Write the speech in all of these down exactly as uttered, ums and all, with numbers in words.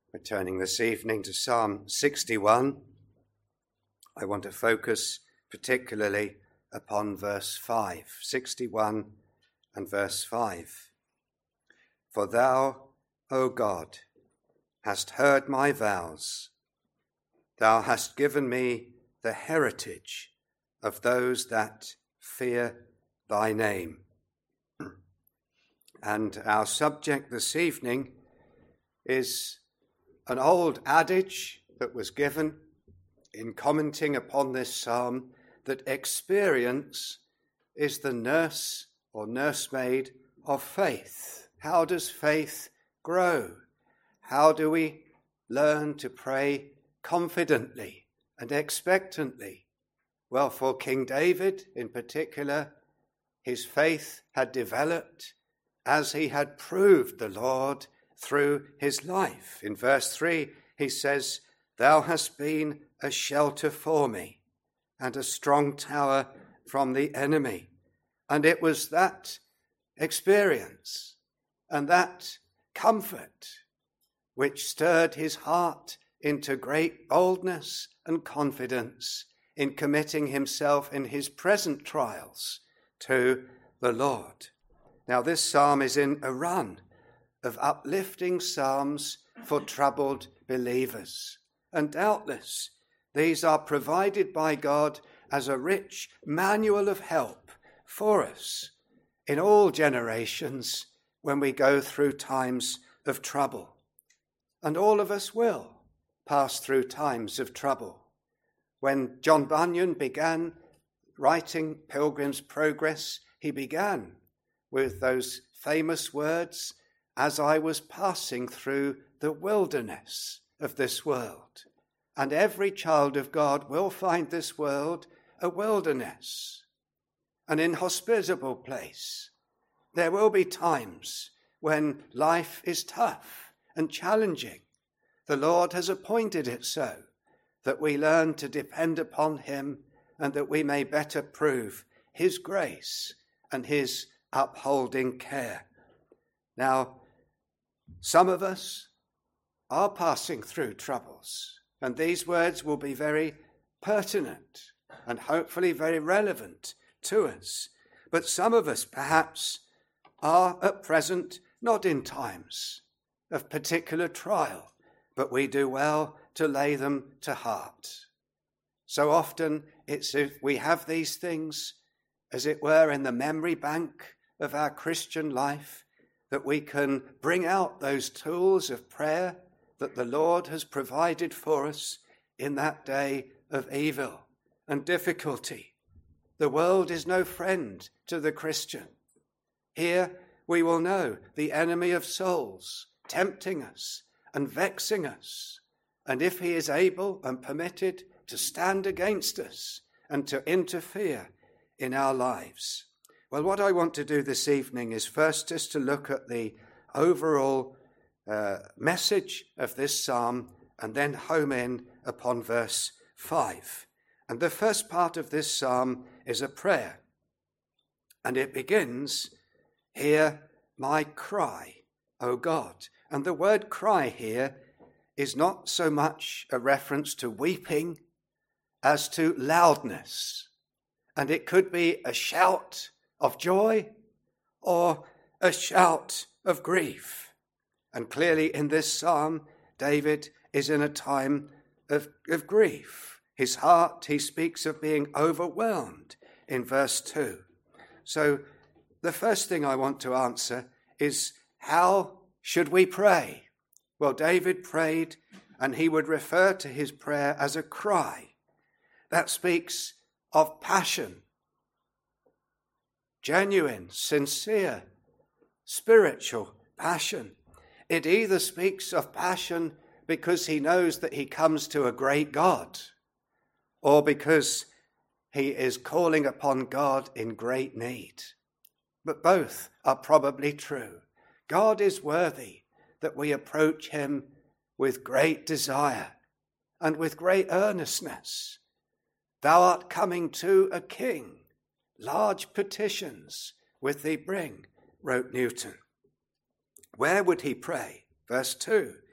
We're turning this evening to Psalm sixty-one. I want to focus particularly upon verse five, sixty-one and verse five. For thou, O God, hast heard my vows. Thou hast given me the heritage of those that fear thy name. And our subject this evening is an old adage that was given in commenting upon this psalm, that experience is the nurse or nursemaid of faith. How does faith grow? How do we learn to pray confidently and expectantly? Well, for King David in particular, his faith had developed as he had proved the Lord through his life. In verse three, he says, Thou hast been a shelter for me and a strong tower from the enemy. And it was that experience and that comfort which stirred his heart into great boldness and confidence in committing himself in his present trials to the Lord. Now, this psalm is in a run of uplifting psalms for troubled believers. And doubtless, these are provided by God as a rich manual of help for us in all generations when we go through times of trouble. And all of us will pass through times of trouble. When John Bunyan began writing Pilgrim's Progress, he began with those famous words, as I was passing through the wilderness of this world. And every child of God will find this world a wilderness, an inhospitable place. There will be times when life is tough and challenging. The Lord has appointed it so that we learn to depend upon him and that we may better prove his grace and his upholding care. Now, some of us are passing through troubles, and these words will be very pertinent and hopefully very relevant to us. But some of us perhaps are at present not in times of particular trial, but we do well to lay them to heart. So often it's if we have these things, as it were, in the memory bank of our Christian life, that we can bring out those tools of prayer that the Lord has provided for us in that day of evil and difficulty. The world is no friend to the Christian. Here we will know the enemy of souls tempting us and vexing us, and if he is able and permitted to stand against us and to interfere in our lives. Well, what I want to do this evening is first just to look at the overall uh, message of this psalm and then home in upon verse five. And the first part of this psalm is a prayer. And it begins, Hear my cry, O God. And the word cry here is not so much a reference to weeping as to loudness. And it could be a shout of joy or a shout of grief. And clearly in this psalm, David is in a time of, of grief. His heart, he speaks of being overwhelmed in verse two. So the first thing I want to answer is, how should we pray? Well, David prayed, and he would refer to his prayer as a cry. That speaks of passion. Genuine, sincere, spiritual passion. It either speaks of passion because he knows that he comes to a great God, or because he is calling upon God in great need. But both are probably true. God is worthy that we approach him with great desire and with great earnestness. Thou art coming to a king. Large petitions with thee bring, wrote Newton. Where would he pray? Verse two,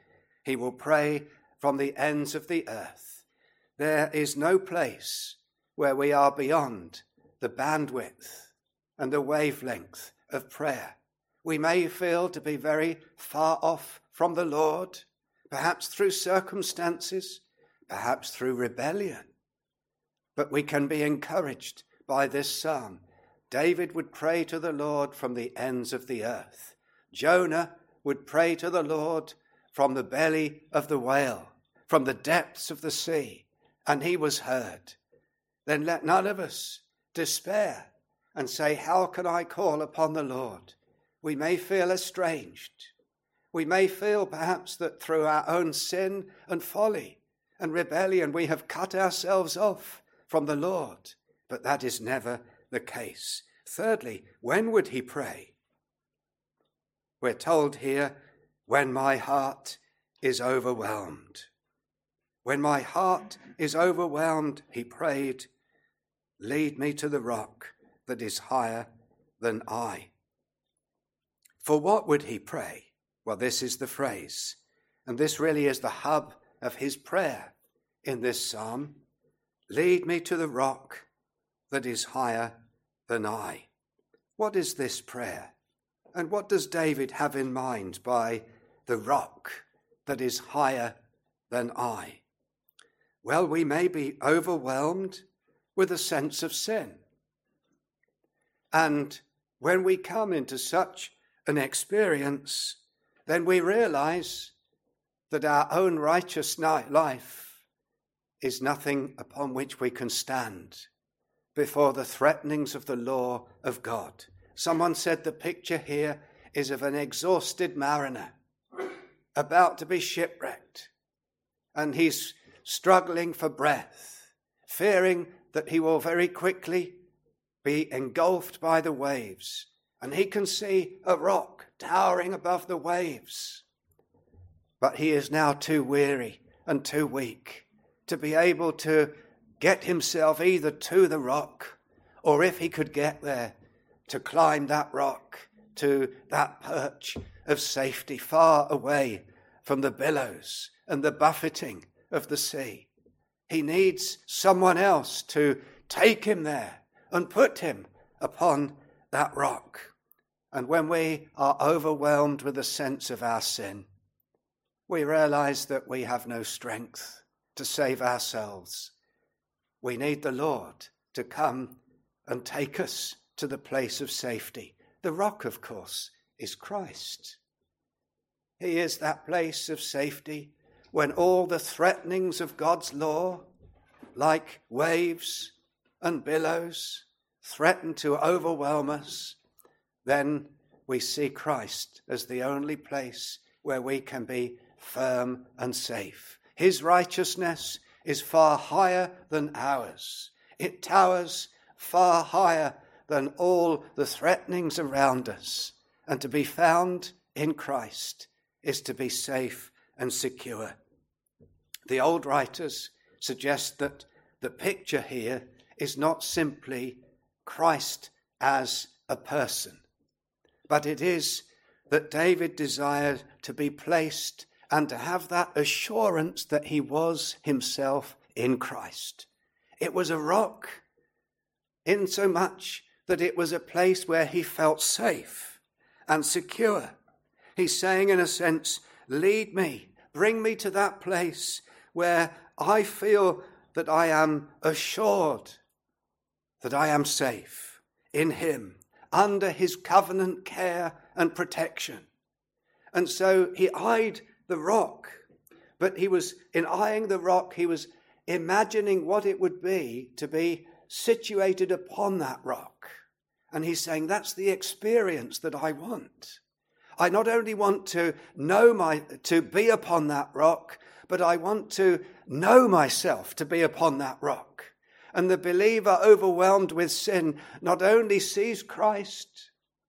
He will pray from the ends of the earth. There is no place where we are beyond the bandwidth and the wavelength of prayer. We may feel to be very far off from the Lord, perhaps through circumstances, perhaps through rebellion. But we can be encouraged by this psalm. David would pray to the Lord from the ends of the earth. Jonah would pray to the Lord from the belly of the whale, from the depths of the sea, and he was heard. Then let none of us despair and say, how can I call upon the Lord? We may feel estranged. We may feel perhaps that through our own sin and folly and rebellion we have cut ourselves off from the Lord, but that is never the case. Thirdly, when would he pray? We're told here, when my heart is overwhelmed. When my heart is overwhelmed, he prayed, lead me to the rock that is higher than I. For what would he pray? Well, this is the phrase, and this really is the hub of his prayer in this psalm. Lead me to the rock that is higher than I. What is this prayer? And what does David have in mind by the rock that is higher than I? Well, we may be overwhelmed with a sense of sin. And when we come into such an experience, then we realize that our own righteous life is nothing upon which we can stand before the threatenings of the law of God. Someone said the picture here is of an exhausted mariner about to be shipwrecked, and he's struggling for breath, fearing that he will very quickly be engulfed by the waves, and he can see a rock towering above the waves. But he is now too weary and too weak to be able to get himself either to the rock, or if he could get there, to climb that rock to that perch of safety far away from the billows and the buffeting of the sea. He needs someone else to take him there and put him upon that rock. And when we are overwhelmed with a sense of our sin, we realize that we have no strength to save ourselves. We need the Lord to come and take us to the place of safety. The rock, of course, is Christ. He is that place of safety when all the threatenings of God's law, like waves and billows, threaten to overwhelm us. Then we see Christ as the only place where we can be firm and safe. His righteousness is far higher than ours. It towers far higher than all the threatenings around us. And to be found in Christ is to be safe and secure. The old writers suggest that the picture here is not simply Christ as a person, but it is that David desired to be placed and to have that assurance that he was himself in Christ. It was a rock, insomuch that it was a place where he felt safe and secure. He's saying, in a sense, lead me, bring me to that place where I feel that I am assured that I am safe in him, under his covenant care and protection. And so he eyed the rock, but he was, in eyeing the rock, he was imagining what it would be to be situated upon that rock. And he's saying, that's the experience that I want. I not only want to know my, to be upon that rock, but I want to know myself to be upon that rock. And the believer overwhelmed with sin not only sees Christ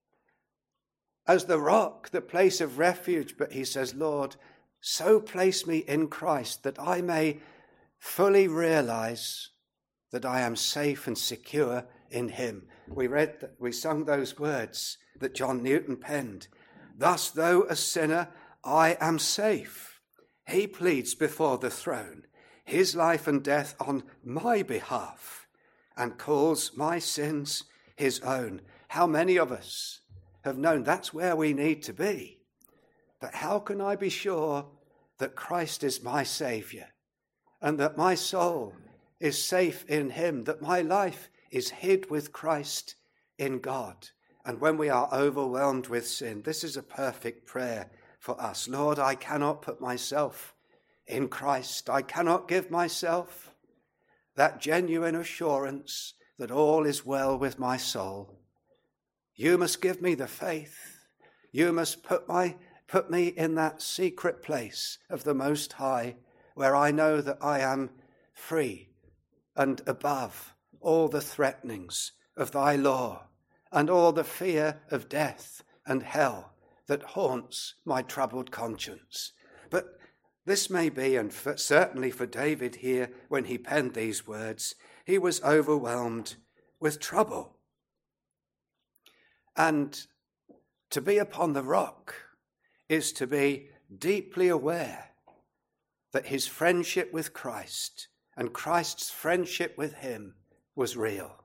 as the rock, the place of refuge, but he says, Lord, so place me in Christ that I may fully realize that I am safe and secure in him. We read, we sung those words that John Newton penned. Thus, though a sinner, I am safe. He pleads before the throne his life and death on my behalf and calls my sins his own. How many of us have known that's where we need to be? But how can I be sure that Christ is my Saviour and that my soul is safe in him, that my life is hid with Christ in God? And when we are overwhelmed with sin, this is a perfect prayer for us. Lord, I cannot put myself in Christ. I cannot give myself that genuine assurance that all is well with my soul. You must give me the faith. You must put my put me in that secret place of the Most High, where I know that I am free and above all the threatenings of thy law and all the fear of death and hell that haunts my troubled conscience. But this may be, and for, certainly for David here, when he penned these words, he was overwhelmed with trouble. And to be upon the rock is to be deeply aware that his friendship with Christ and Christ's friendship with him was real.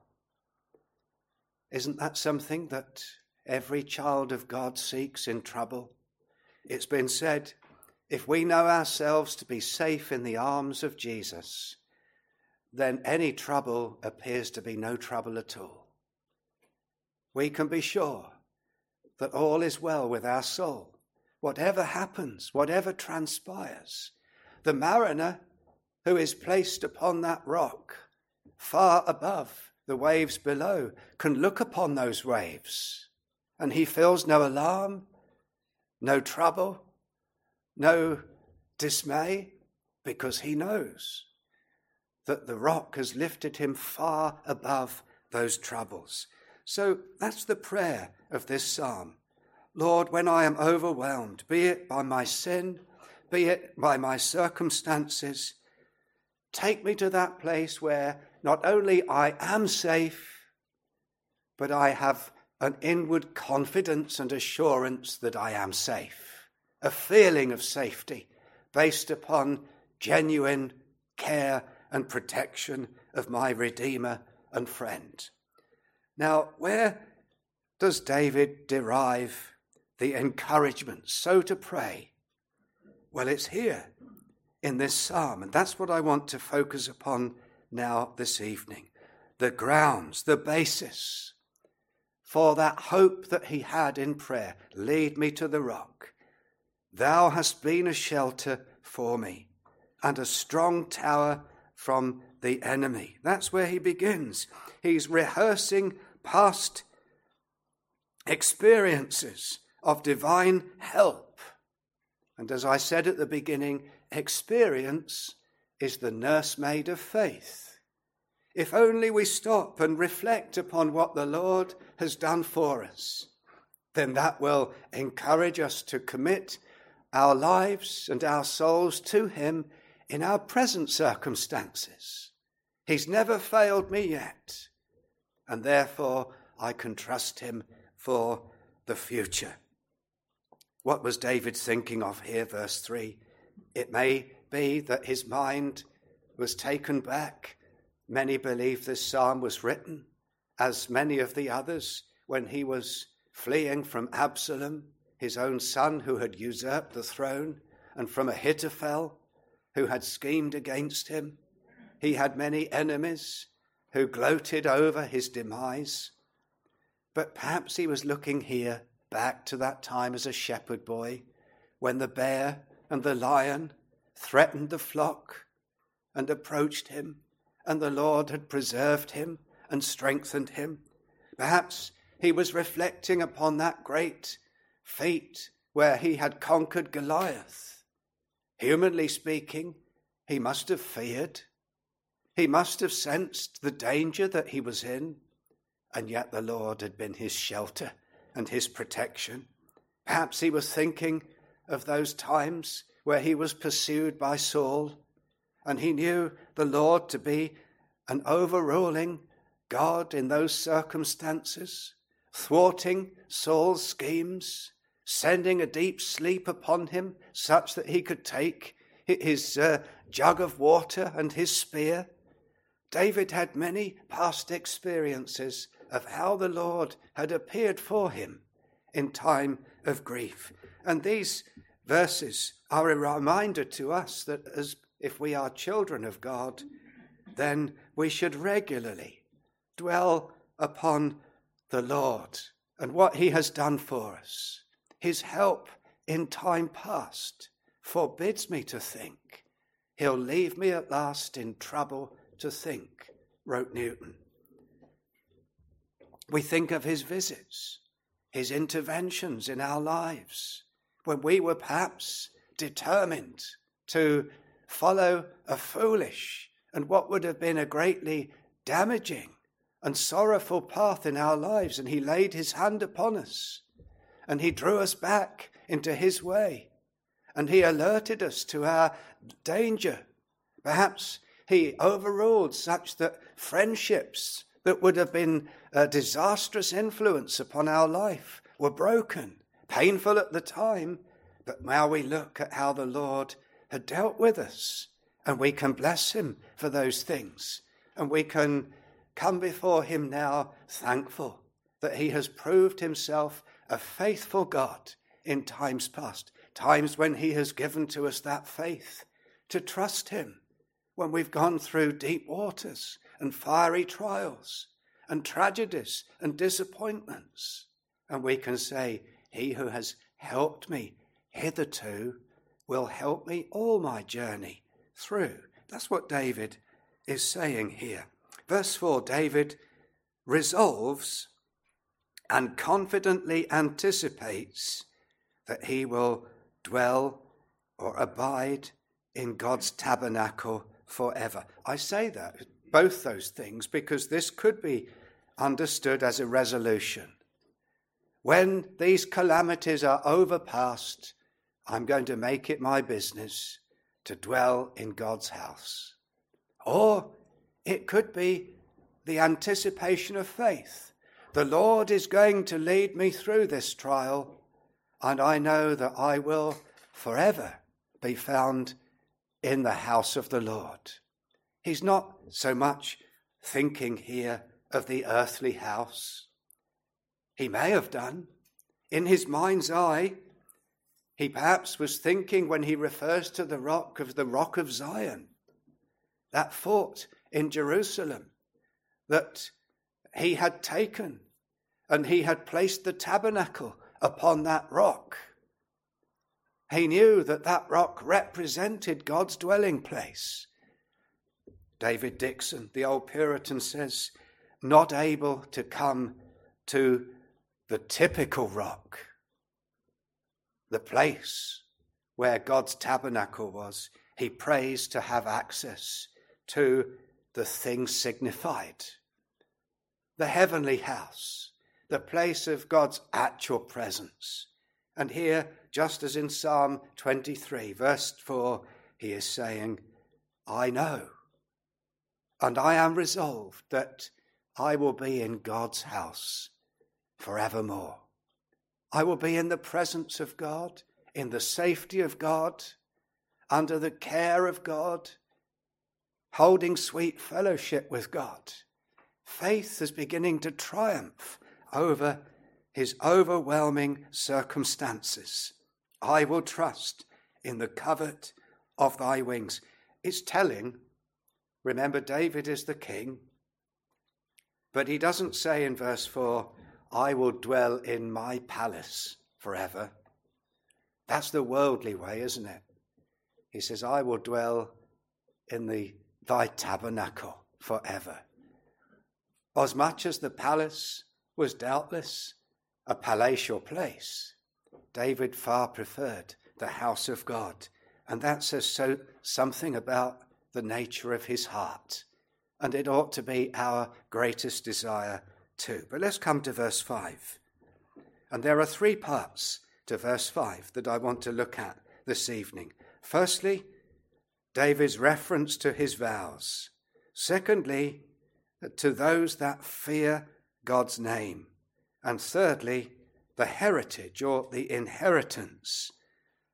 Isn't that something that every child of God seeks in trouble? It's been said, if we know ourselves to be safe in the arms of Jesus, then any trouble appears to be no trouble at all. We can be sure that all is well with our soul. Whatever happens, whatever transpires, the mariner who is placed upon that rock, far above the waves below, can look upon those waves, and he feels no alarm, no trouble, no dismay, because he knows that the rock has lifted him far above those troubles. So that's the prayer of this psalm. Lord, when I am overwhelmed, be it by my sin, be it by my circumstances, take me to that place where not only I am safe, but I have an inward confidence and assurance that I am safe, a feeling of safety based upon genuine care and protection of my Redeemer and friend. Now, where does David derive the encouragement so to pray? Well, it's here in this psalm, and that's what I want to focus upon now this evening. The grounds, the basis for that hope that he had in prayer. Lead me to the rock. Thou hast been a shelter for me and a strong tower from the enemy. That's where he begins. He's rehearsing past experiences of divine help. And as I said at the beginning, experience is the nursemaid of faith. If only we stop and reflect upon what the Lord has done for us, then that will encourage us to commit our lives and our souls to him in our present circumstances. He's never failed me yet, and therefore I can trust him for the future. What was David thinking of here, verse three? It may be that his mind was taken back. Many believe this psalm was written, as many of the others, when he was fleeing from Absalom, his own son who had usurped the throne, and from Ahithophel, who had schemed against him. He had many enemies who gloated over his demise. But perhaps he was looking here back to that time as a shepherd boy, when the bear and the lion threatened the flock and approached him, and the Lord had preserved him and strengthened him. Perhaps he was reflecting upon that great feat where he had conquered Goliath. Humanly speaking, he must have feared. He must have sensed the danger that he was in, and yet the Lord had been his shelter and his protection. Perhaps he was thinking of those times where he was pursued by Saul, and he knew the Lord to be an overruling God in those circumstances, thwarting Saul's schemes, sending a deep sleep upon him such that he could take his uh, jug of water and his spear. David had many past experiences of how the Lord had appeared for him in time of grief. And these verses are a reminder to us that as if we are children of God, then we should regularly dwell upon the Lord and what he has done for us. His help in time past forbids me to think. He'll leave me at last in trouble to think, wrote Newton. We think of his visits, his interventions in our lives, when we were perhaps determined to follow a foolish and what would have been a greatly damaging and sorrowful path in our lives, and he laid his hand upon us, and he drew us back into his way, and he alerted us to our danger. Perhaps he overruled such that friendships that would have been a disastrous influence upon our life were broken, painful at the time, but now we look at how the Lord had dealt with us, and we can bless him for those things, and we can come before him now thankful that he has proved himself a faithful God in times past, times when he has given to us that faith to trust him when we've gone through deep waters and fiery trials and tragedies and disappointments. And we can say, he who has helped me hitherto will help me all my journey through. That's what David is saying here. Verse four, David resolves and confidently anticipates that he will dwell or abide in God's tabernacle forever. I say that, both those things, because this could be understood as a resolution. When these calamities are overpast, I'm going to make it my business to dwell in God's house. Or it could be the anticipation of faith. The Lord is going to lead me through this trial, and I know that I will forever be found in the house of the Lord. He's not so much thinking here of the earthly house. He may have done. In his mind's eye, he perhaps was thinking when he refers to the rock of the rock of Zion, that fort in Jerusalem that he had taken, and he had placed the tabernacle upon that rock. He knew that that rock represented God's dwelling place. David Dixon, the old Puritan, says, not able to come to the typical rock, the place where God's tabernacle was, he prays to have access to the thing signified. The heavenly house, the place of God's actual presence. And here, just as in Psalm twenty-three, verse four, he is saying, I know, and I am resolved that I will be in God's house forevermore. I will be in the presence of God, in the safety of God, under the care of God, holding sweet fellowship with God. Faith is beginning to triumph over his overwhelming circumstances. I will trust in the covert of thy wings. It's telling, remember, David is the king, but he doesn't say in verse four, I will dwell in my palace forever. That's the worldly way, isn't it? He says, I will dwell in the thy tabernacle forever. As much as the palace was doubtless a palatial place, David far preferred the house of God. And that says so something about the nature of his heart. And it ought to be our greatest desire too. But let's come to verse five. And there are three parts to verse five that I want to look at this evening. Firstly, David's reference to his vows. Secondly, to those that fear God's name. And thirdly, the heritage or the inheritance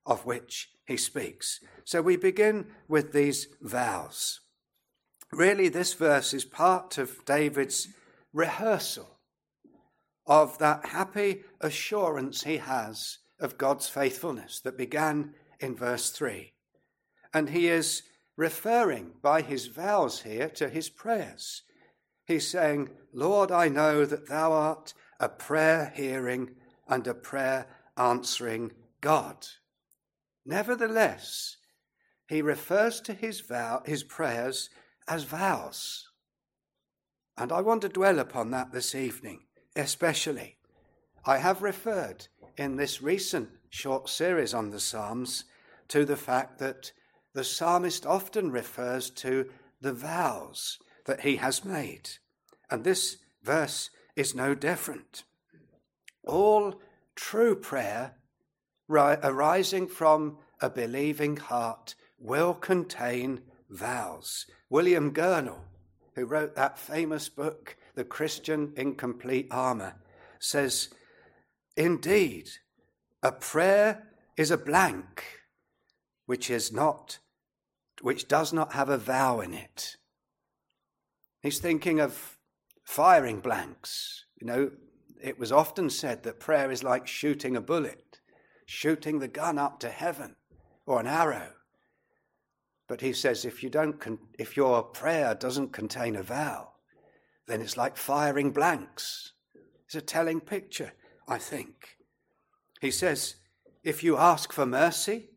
of which he speaks. So we begin with these vows. Really, this verse is part of David's rehearsal of that happy assurance he has of God's faithfulness that began in verse three. And he is referring by his vows here to his prayers. He's saying, Lord, I know that thou art a prayer-hearing and a prayer-answering God. Nevertheless, he refers to his vow, his prayers as vows. And I want to dwell upon that this evening, especially. I have referred in this recent short series on the Psalms to the fact that the psalmist often refers to the vows that he has made. And this verse is no different. All true prayer ri- arising from a believing heart will contain vows. William Gurnall, who wrote that famous book, The Christian in Complete Armour, says, indeed, a prayer is a blank which is not, which does not have a vow in it. He's thinking of firing blanks. You know, it was often said that prayer is like shooting a bullet, shooting the gun up to heaven, or an arrow. But he says if you don't, con- if your prayer doesn't contain a vow, then it's like firing blanks. It's a telling picture, I think. He says, if you ask for mercy,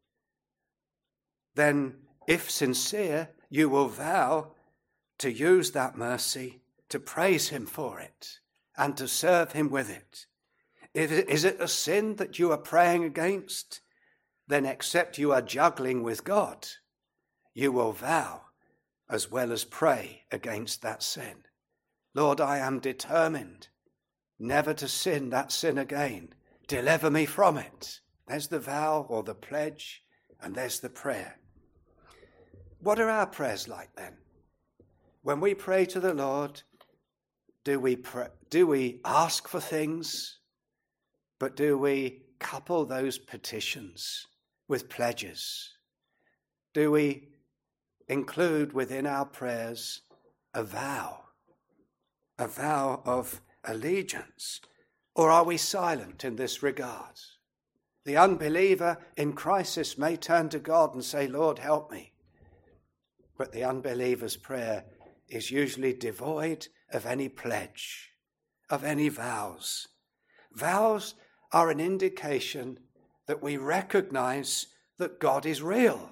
then if sincere, you will vow to use that mercy, to praise him for it, and to serve him with it. Is it a sin that you are praying against? Then except you are juggling with God, you will vow as well as pray against that sin. Lord, I am determined never to sin that sin again. Deliver me from it. There's the vow or the pledge, and there's the prayer. What are our prayers like then? When we pray to the Lord, do we pray, do we ask for things, but do we couple those petitions with pledges? Do we include within our prayers a vow, a vow of allegiance? Or are we silent in this regard? The unbeliever in crisis may turn to God and say, Lord, help me. But the unbeliever's prayer is usually devoid of any pledge, of any vows. Vows are an indication that we recognize that God is real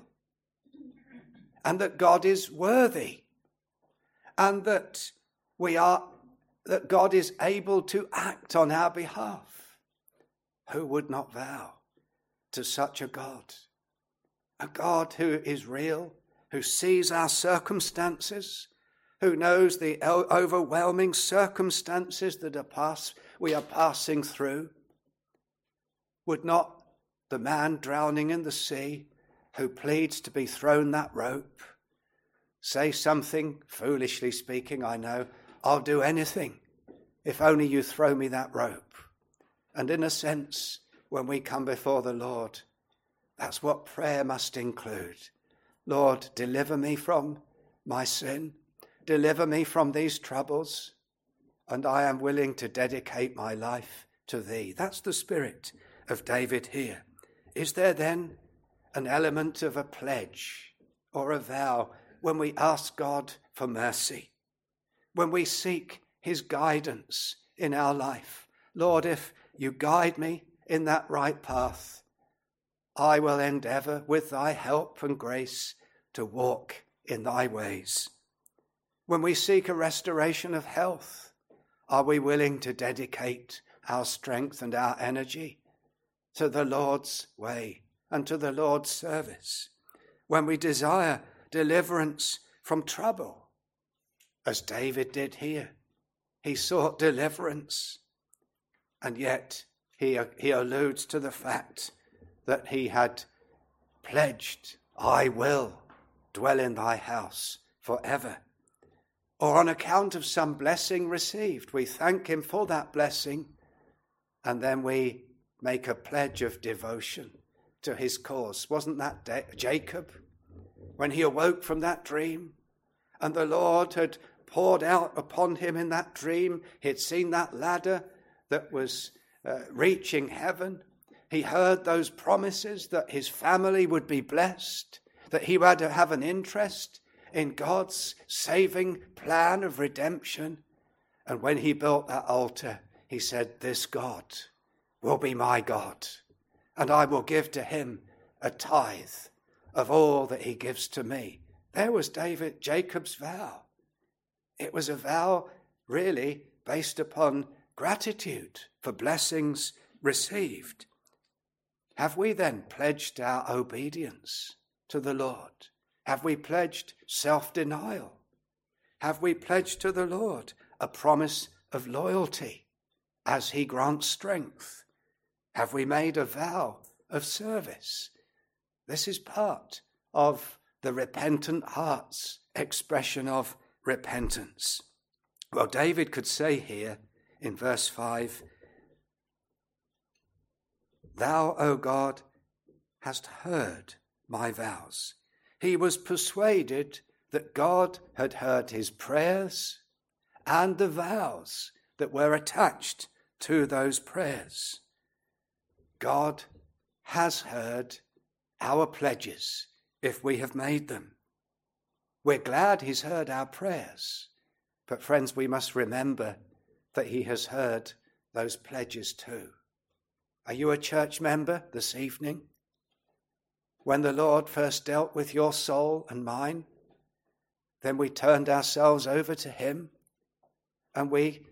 and that God is worthy and that we are that God is able to act on our behalf. Who would not vow to such a God? A God who is real, who sees our circumstances, who knows the overwhelming circumstances that are pass, we are passing through. Would not the man drowning in the sea who pleads to be thrown that rope say something, foolishly speaking, I know, I'll do anything if only you throw me that rope? And in a sense, when we come before the Lord, that's what prayer must include. Lord, deliver me from my sin. Deliver me from these troubles. And I am willing to dedicate my life to thee. That's the spirit of David here. Is there then an element of a pledge or a vow when we ask God for mercy? When we seek his guidance in our life? Lord, if you guide me in that right path, I will endeavor with thy help and grace to walk in thy ways. When we seek a restoration of health, are we willing to dedicate our strength and our energy to the Lord's way and to the Lord's service? When we desire deliverance from trouble, as David did here, he sought deliverance, and yet he, he alludes to the fact that he had pledged, I will dwell in thy house forever. Or on account of some blessing received, we thank him for that blessing, and then we make a pledge of devotion to his cause. Wasn't that De- Jacob? When he awoke from that dream and the Lord had poured out upon him in that dream, he had seen that ladder that was uh, reaching heaven. He heard those promises that his family would be blessed, that he would have an interest in God's saving plan of redemption. And when he built that altar, he said, this God will be my God, and I will give to him a tithe of all that he gives to me. There was David, Jacob's vow. It was a vow really based upon gratitude for blessings received. Have we then pledged our obedience to the Lord? Have we pledged self-denial? Have we pledged to the Lord a promise of loyalty as he grants strength? Have we made a vow of service? This is part of the repentant heart's expression of repentance. Well, David could say here in verse five, Thou, O God, hast heard my vows. He was persuaded that God had heard his prayers and the vows that were attached to those prayers. God has heard our pledges if we have made them. We're glad he's heard our prayers, but friends, we must remember that he has heard those pledges too. Are you a church member this evening? When the Lord first dealt with your soul and mine, then we turned ourselves over to him, and we,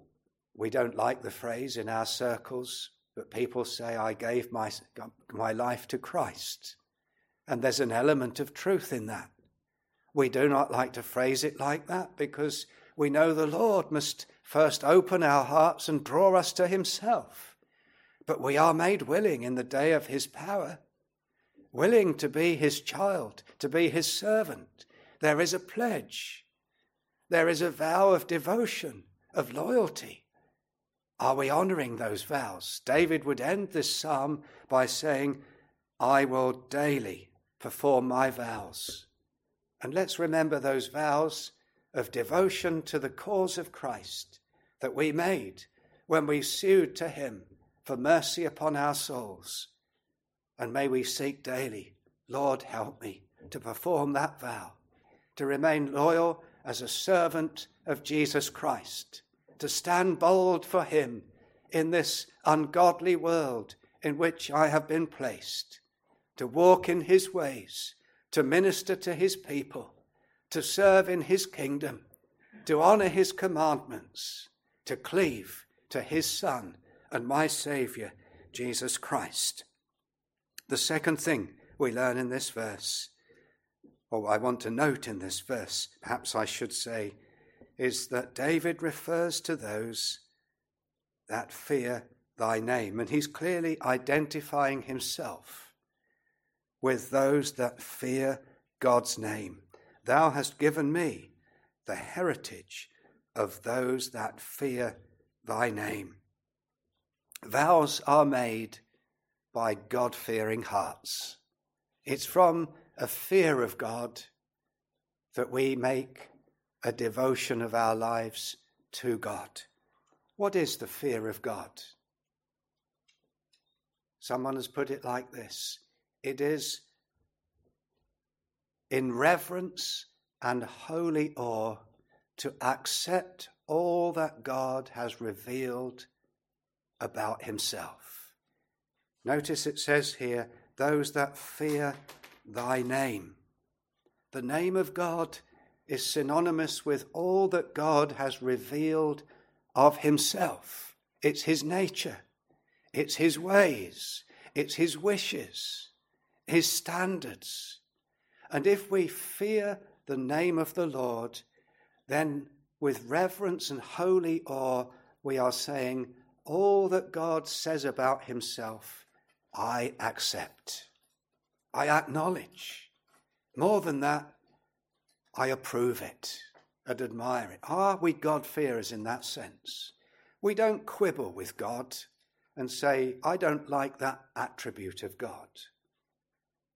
we don't like the phrase in our circles, but people say, I gave my, my life to Christ. And there's an element of truth in that. We do not like to phrase it like that because we know the Lord must first open our hearts and draw us to himself. But we are made willing in the day of his power, willing to be his child, to be his servant. There is a pledge. There is a vow of devotion, of loyalty. Are we honoring those vows? David would end this psalm by saying, I will daily perform my vows. And let's remember those vows of devotion to the cause of Christ that we made when we sued to him for mercy upon our souls. And may we seek daily, Lord, help me to perform that vow, to remain loyal as a servant of Jesus Christ, to stand bold for him in this ungodly world in which I have been placed, to walk in his ways, to minister to his people, to serve in his kingdom, to honor his commandments, to cleave to his Son and my Saviour, Jesus Christ. The second thing we learn in this verse, or I want to note in this verse, perhaps I should say, is that David refers to those that fear thy name. And he's clearly identifying himself with those that fear God's name. Thou hast given me the heritage of those that fear thy name. Vows are made by God-fearing hearts. It's from a fear of God that we make a devotion of our lives to God. What is the fear of God? Someone has put it like this. It is in reverence and holy awe to accept all that God has revealed about himself. Notice it says here, those that fear thy name. The name of God is synonymous with all that God has revealed of himself. It's his nature. It's his ways. It's his wishes, his standards. And if we fear the name of the Lord, then with reverence and holy awe, we are saying, all that God says about himself, I accept. I acknowledge. More than that, I approve it and admire it. Are we God-fearers in that sense? We don't quibble with God and say, I don't like that attribute of God.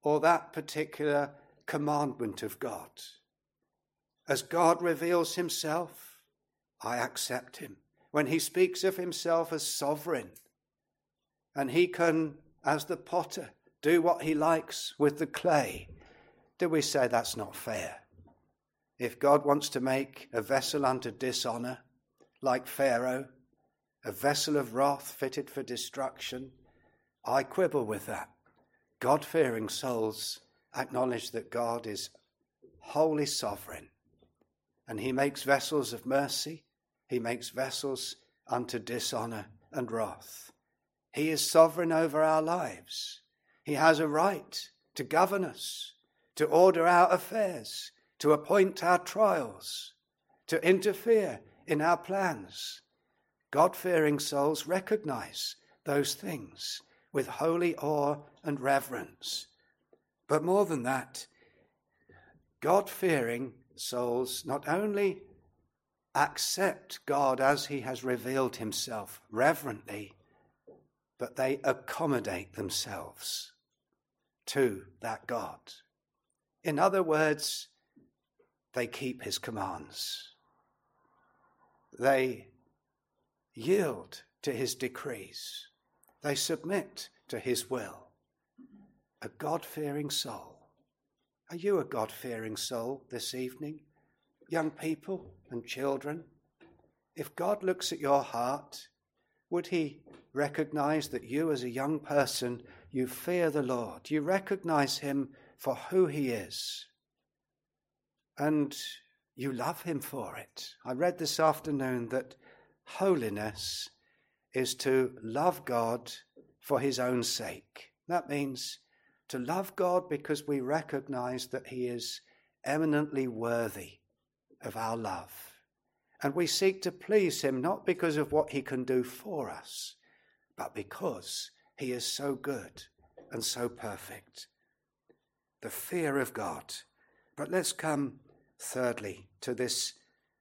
or that particular commandment of God. As God reveals himself, I accept him. When he speaks of himself as sovereign, and he can, as the potter, do what he likes with the clay, do we say that's not fair? If God wants to make a vessel unto dishonor, like Pharaoh, a vessel of wrath fitted for destruction, I quibble with that. God-fearing souls acknowledge that God is wholly sovereign, and he makes vessels of mercy. He makes vessels unto dishonor and wrath. He is sovereign over our lives. He has a right to govern us, to order our affairs, to appoint our trials, to interfere in our plans. God-fearing souls recognize those things with holy awe and reverence. But more than that, God-fearing souls not only accept God as he has revealed himself reverently, but they accommodate themselves to that God. In other words, they keep his commands. They yield to his decrees. They submit to his will. A God-fearing soul. Are you a God-fearing soul this evening? Young people and children, if God looks at your heart, would he recognize that you as a young person, you fear the Lord, you recognize him for who he is, and you love him for it? I read this afternoon that holiness is to love God for his own sake. That means to love God because we recognize that he is eminently worthy of our love. And we seek to please him not because of what he can do for us, but because he is so good and so perfect. The fear of God. But let's come thirdly to this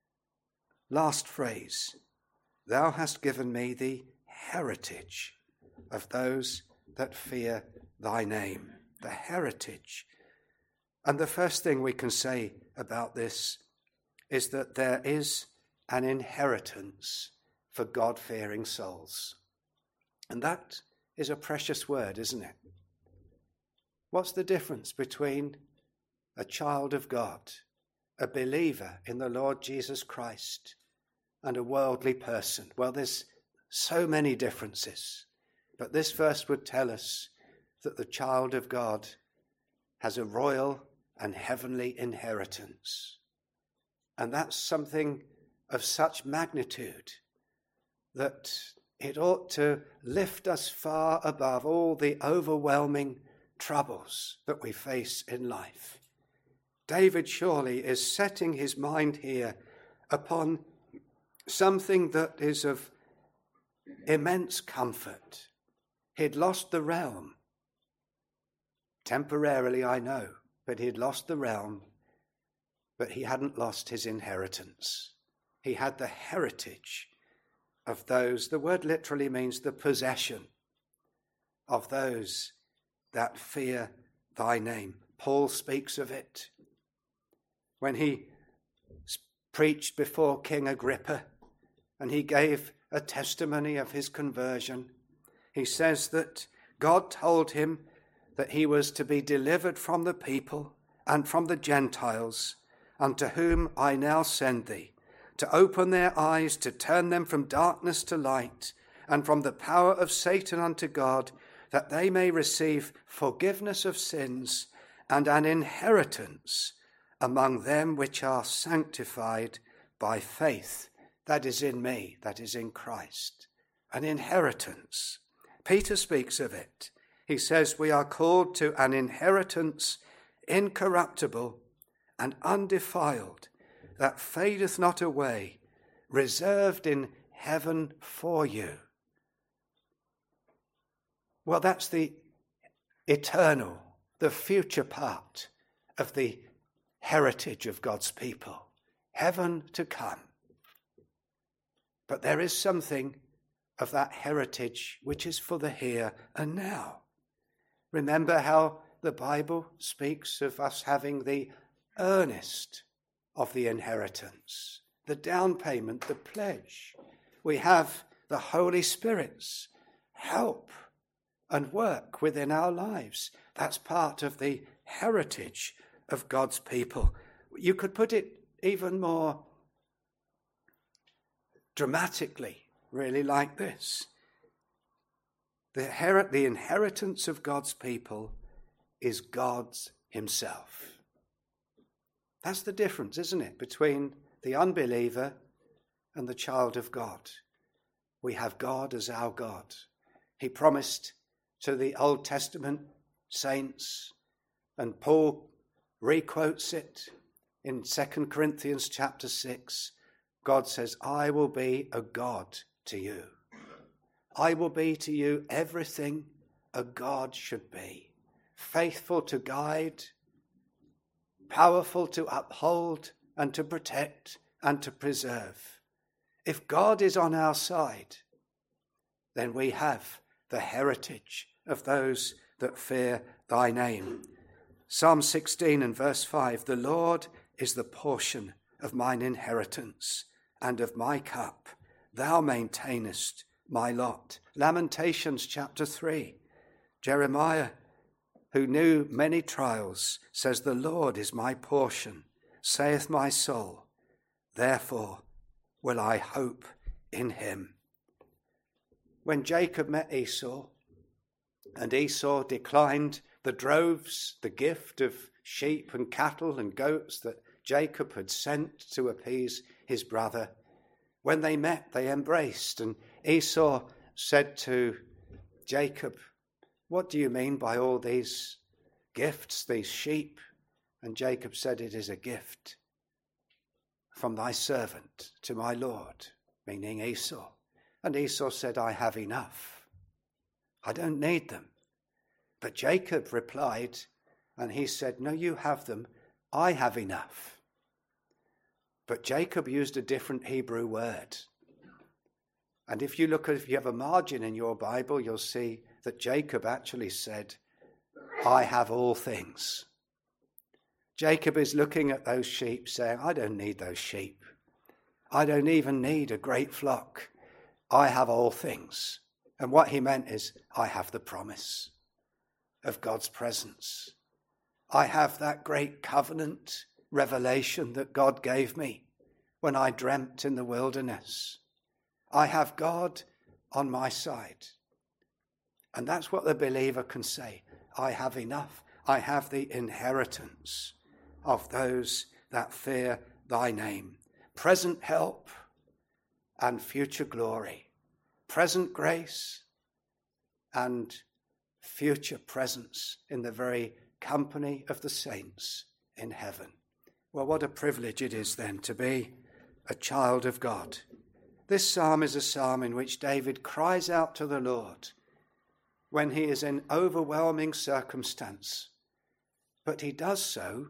last phrase. Thou hast given me the heritage of those that fear thy name. The heritage. And the first thing we can say about this is that there is an inheritance for God-fearing souls. And that is a precious word, isn't it? What's the difference between a child of God, a believer in the Lord Jesus Christ, and a worldly person? Well, there's so many differences, but this verse would tell us that the child of God has a royal and heavenly inheritance. And that's something of such magnitude that it ought to lift us far above all the overwhelming troubles that we face in life. David surely is setting his mind here upon something that is of immense comfort. He'd lost the realm. Temporarily, I know, but he'd lost the realm, but he hadn't lost his inheritance. He had the heritage of those, the word literally means the possession of those that fear thy name. Paul speaks of it when he preached before King Agrippa and he gave a testimony of his conversion. He says that God told him that he was to be delivered from the people and from the Gentiles, unto whom I now send thee, to open their eyes, to turn them from darkness to light, and from the power of Satan unto God, that they may receive forgiveness of sins and an inheritance among them which are sanctified by faith. That is in me, that is in Christ. An inheritance. Peter speaks of it. He says we are called to an inheritance incorruptible and undefiled, that fadeth not away, reserved in heaven for you. Well, that's the eternal, the future part of the heritage of God's people. Heaven to come. But there is something of that heritage which is for the here and now. Remember how the Bible speaks of us having the earnest of the inheritance, the down payment, the pledge. We have the Holy Spirit's help and work within our lives. That's part of the heritage of God's people. You could put it even more dramatically, really, like this. The, her- the inheritance of God's people is God's himself. That's the difference, isn't it, between the unbeliever and the child of God. We have God as our God. He promised to the Old Testament saints, and Paul requotes it in Second Corinthians chapter six. God says, I will be a God to you. I will be to you everything a God should be. Faithful to guide, powerful to uphold and to protect and to preserve. If God is on our side, then we have the heritage of those that fear thy name. Psalm sixteen and verse five, the Lord is the portion of mine inheritance and of my cup. Thou maintainest my lot. Lamentations chapter three, Jeremiah, who knew many trials, says, the Lord is my portion, saith my soul. Therefore will I hope in him. When Jacob met Esau, and Esau declined the droves, the gift of sheep and cattle and goats that Jacob had sent to appease his brother, when they met, they embraced, and Esau said to Jacob, what do you mean by all these gifts, these sheep? And Jacob said, it is a gift from thy servant to my Lord, meaning Esau. And Esau said, I have enough. I don't need them. But Jacob replied, and he said, no, you have them. I have enough. But Jacob used a different Hebrew word. And if you look at, if you have a margin in your Bible, you'll see that Jacob actually said, I have all things. Jacob is looking at those sheep saying, I don't need those sheep. I don't even need a great flock. I have all things. And what he meant is, I have the promise of God's presence. I have that great covenant revelation that God gave me when I dreamt in the wilderness. I have God on my side. And that's what the believer can say. I have enough. I have the inheritance of those that fear thy name. Present help and future glory. Present grace and future presence in the very company of the saints in heaven. Well, what a privilege it is then to be a child of God. This psalm is a psalm in which David cries out to the Lord when he is in overwhelming circumstance. But he does so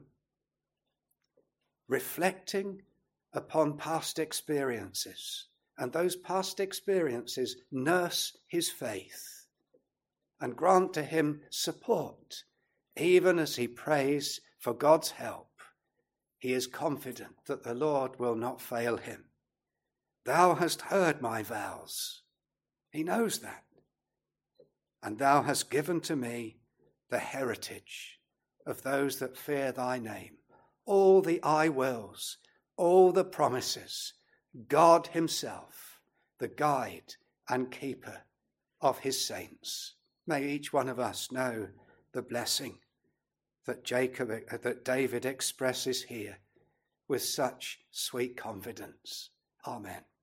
reflecting upon past experiences. And those past experiences nurse his faith and grant to him support. Even as he prays for God's help, he is confident that the Lord will not fail him. Thou hast heard my vows. He knows that. And thou hast given to me the heritage of those that fear thy name. All the I wills, all the promises, God himself, the guide and keeper of his saints. May each one of us know the blessing that Jacob, that David expresses here with such sweet confidence. Amen.